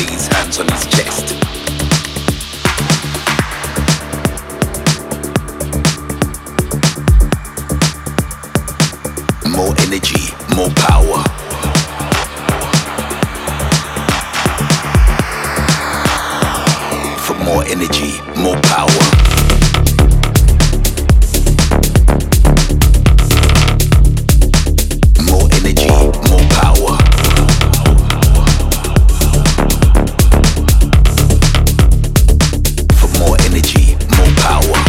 lay his hands on his chest. More energy, more power. For more energy, more power. More energy, more power. For more energy, more power.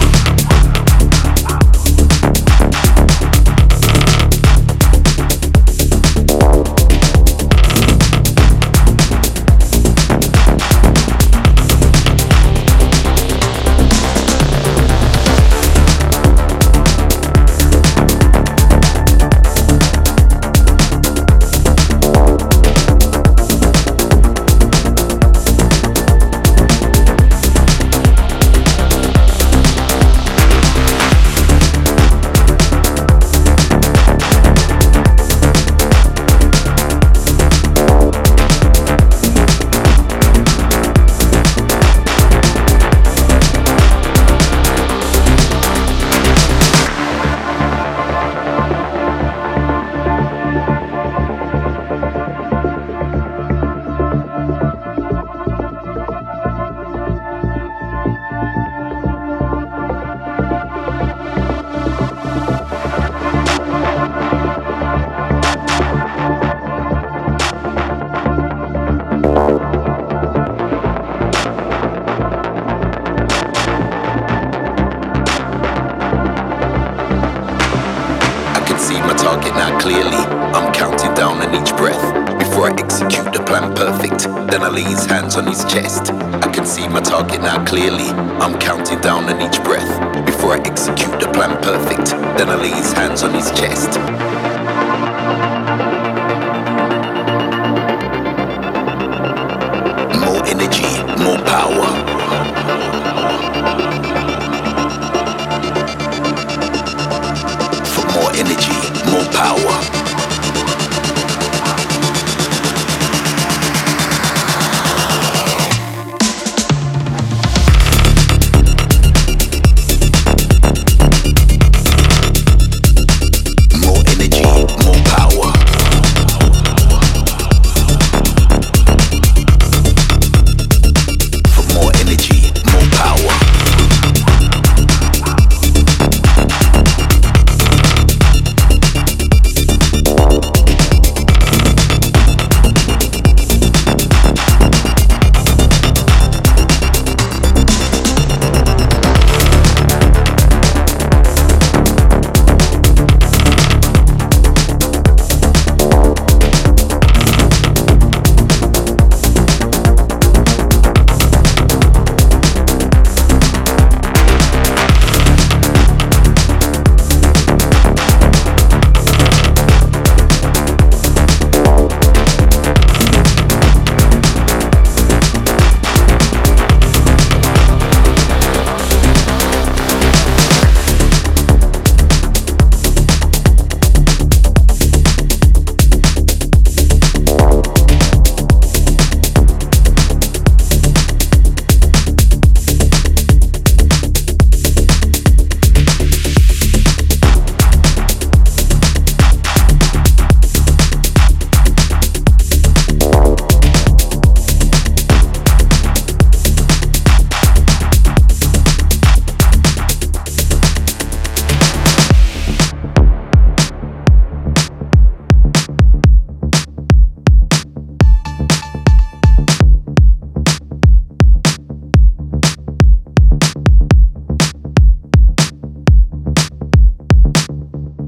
Target now clearly. I'm counting down on each breath before I execute the plan perfect. Then I lay his hands on his chest. I can see my target now clearly. I'm counting down on each breath before I execute the plan perfect. Then I lay his hands on his chest.